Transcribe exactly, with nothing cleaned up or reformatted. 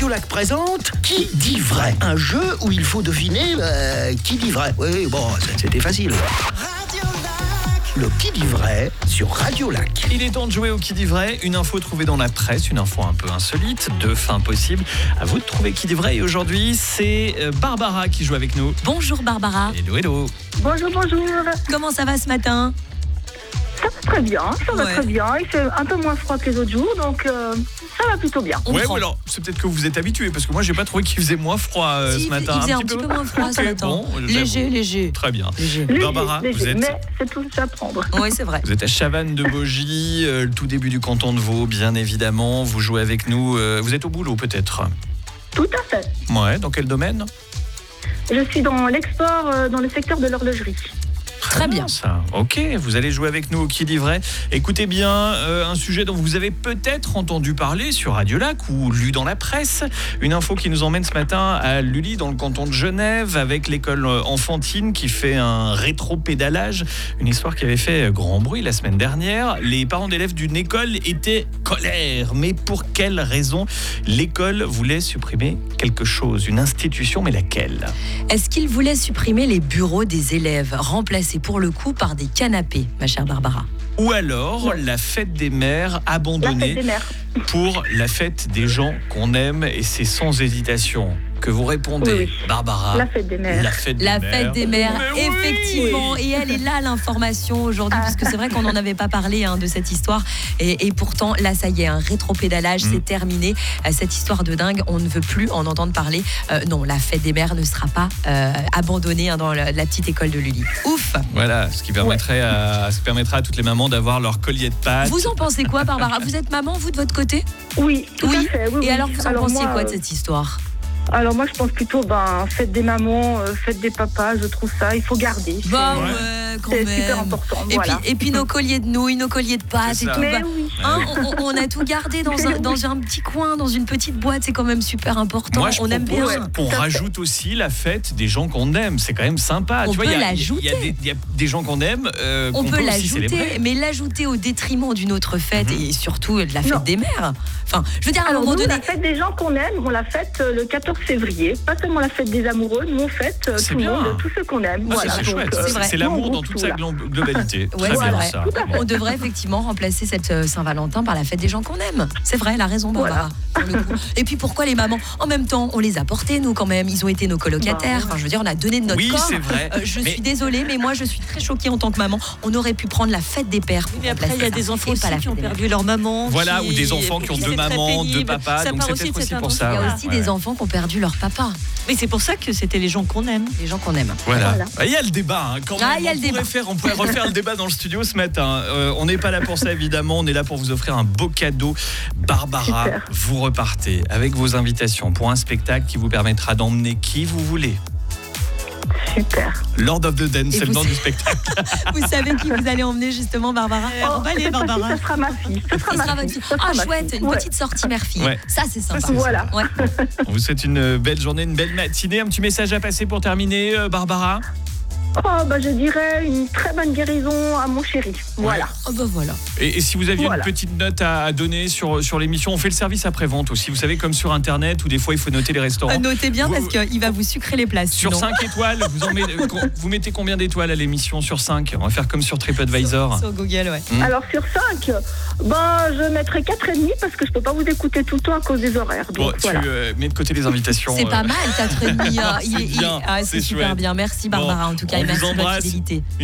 Radiolac présente Qui dit vrai ? Un jeu où il faut deviner euh, qui dit vrai. Oui, bon, c'était facile. Le Qui dit vrai sur Radiolac. Il est temps de jouer au Qui dit vrai. Une info trouvée dans la presse, une info un peu insolite, deux fins possibles. À vous de trouver Qui dit vrai. Et aujourd'hui, c'est Barbara qui joue avec nous. Bonjour Barbara. Hello, hello. Bonjour, bonjour. Comment ça va ce matin ? Ça va très bien, ça va Ouais. très bien. Il fait un peu moins froid que les autres jours, donc euh, ça va plutôt bien. On Ouais, prend. ou alors c'est peut-être que vous êtes habitué parce que moi j'ai pas trouvé qu'il faisait moins froid euh, Si, ce matin. il faisait un, petit peu, moins froid ce Ok, matin. bon, j'avoue. léger, léger. Très bien. léger. Léger, Barbara, léger, vous êtes- mais c'est tout à prendre. Oui, c'est vrai. Vous êtes à Chavannes-de-Bogie, euh, le tout début du canton de Vaud, bien évidemment. Vous jouez avec nous. euh, vous êtes au boulot peut-être. Tout à fait. Ouais. Dans quel domaine ? Je suis dans l'export, euh, dans le secteur de l'horlogerie. Très bien. Ça. Ok, vous allez jouer avec nous au Qui dit vrai. Écoutez bien, euh, un sujet dont vous avez peut-être entendu parler sur Radiolac ou lu dans la presse. Une info qui nous emmène ce matin à Lully, dans le canton de Genève, avec l'école enfantine qui fait un rétro-pédalage. Une histoire qui avait fait grand bruit la semaine dernière. Les parents d'élèves d'une école étaient colère. Mais pour quelle raison ? L'école voulait supprimer quelque chose, une institution, mais laquelle ? Est-ce qu'il voulait supprimer les bureaux des élèves, remplacés pour le coup par des canapés, ma chère Barbara ? Ou alors la fête des mères La abandonnée fête des mères. pour la fête des gens qu'on aime, et c'est sans hésitation que vous répondez, Oui, oui. Barbara. La fête des mères. La fête des La mères. fête des mères, Mais oui. effectivement. Et elle est là, l'information aujourd'hui, Ah. puisque c'est vrai qu'on n'en avait pas parlé hein, de cette histoire. Et, et pourtant, là, ça y est, un rétro-pédalage, Mm. c'est terminé. Euh, Cette histoire de dingue, on ne veut plus en entendre parler. Euh, non, la fête des mères ne sera pas euh, abandonnée hein, dans la, la petite école de Lully. Ouf. Voilà, ce qui permettrait à, ce qui permettra à toutes les mamans d'avoir leur collier de pâtes. Vous en pensez quoi, Barbara ? Vous êtes maman, vous, de votre côté ? Oui, tout Oui. à fait. Oui, Et oui. alors, vous en pensiez moi, quoi de euh, cette histoire ? Alors moi, je pense plutôt, ben, fête des mamans, euh, fête des papas, je trouve ça, il faut garder. Bah Ouais. ouais, quand C'est même. super important, Et, voilà. puis, et puis nos colliers de nouilles, nos colliers de pâtes C'est et ça. tout. Mais bah, oui. hein, on, on a tout gardé dans un, dans un petit coin, dans une petite boîte. C'est quand même super important. Moi, je on aime bien. propose qu'on Tout à fait. rajoute aussi la fête des gens qu'on aime. C'est quand même sympa. On tu vois, peut il y a- l'ajouter. Il y, a des- il y a des gens qu'on aime. euh, On qu'on peut aussi l'ajouter, célébrer. mais l'ajouter au détriment d'une autre fête Mhm. et surtout de la fête Non. des mères. Enfin, je veux dire, à un Alors moment nous, donné. la fête des gens qu'on aime, on la fête euh, le quatorze février. Pas seulement la fête des amoureux, nous on fête euh, C'est tout le bien. monde, tous ceux qu'on aime. Ah, voilà, ça, c'est donc, chouette. euh, c'est vrai. C'est nous, on l'amour dans groupe toute tout, sa là. glo- globalité. Ouais, Très c'est bien vrai. ça. Tout à fait. On devrait effectivement remplacer cette euh, Saint-Valentin par la fête des gens qu'on aime. C'est vrai, elle a raison, Barbara. pour le coup. Et puis pourquoi les mamans ? En même temps, on les a portés, nous, quand même. Ils ont été nos colocataires. Bah, Enfin, je veux dire, on a donné de notre Oui, corps. c'est vrai. Euh, je Mais- suis désolée, mais moi, je suis très choquée en tant que maman. On aurait pu prendre la fête des pères. Pour Mais après, il y a remplacer des ça, enfants et aussi pas la qui fête ont des mères. perdu leur maman. Voilà, qui- ou des enfants qui ont pour deux c'est très mamans, deux pénible. papas, Ça donc part c'est aussi peut-être de aussi cette pour ça. Il y a intention-là. aussi Ouais. des enfants qui ont perdu leur papa. Mais c'est pour ça que c'était les gens qu'on aime. Les gens qu'on aime. Voilà. Voilà. Ah, il y a le débat. hein, quand Ah, même. il y a on, le pourrait débat. faire, on pourrait refaire le débat dans le studio ce matin. Euh, on n'est pas là pour ça, évidemment. On est là pour vous offrir un beau cadeau. Barbara, Super. vous repartez avec vos invitations pour un spectacle qui vous permettra d'emmener qui vous voulez. Super. Lord of the Dance, Et c'est le vous nom savez- du spectacle. Vous savez qui vous allez emmener justement, Barbara ? On va aller, cette fois-ci, Barbara. ça sera ma fille. Ce Ce sera sera ma votre fille. fille. Ce sera Ah ma chouette, fille. une Ouais. petite sortie mère-fille. Ouais. Ça c'est sympa. c'est Voilà. Ouais. On vous souhaite une belle journée, une belle matinée. Un petit message à passer pour terminer, euh, Barbara. Oh, bah, je dirais une très bonne guérison à mon chéri. Voilà. Oh bah voilà. Et, et si vous aviez Voilà. une petite note à, à donner sur, sur l'émission, on fait le service après-vente aussi. Vous savez, comme sur Internet, où des fois il faut noter les restaurants. Euh, Notez bien Vous- parce qu'il va vous sucrer les places. Sur sinon. cinq étoiles, vous, en mettez, vous mettez combien d'étoiles à l'émission sur cinq ? On va faire comme sur TripAdvisor. Sur Google, ouais. Mm. Alors sur cinq, ben, je mettrai quatre et demi parce que je peux pas vous écouter tout le temps à cause des horaires. Bon, Donc, tu voilà. euh, mets de côté les invitations. C'est euh, pas mal, quatre et demi. hein. Il C'est est- il est- bien, ah, c'est c'est super chouette. bien. Merci Barbara en tout cas. on Et vous merci de votre embrasse. fidélité.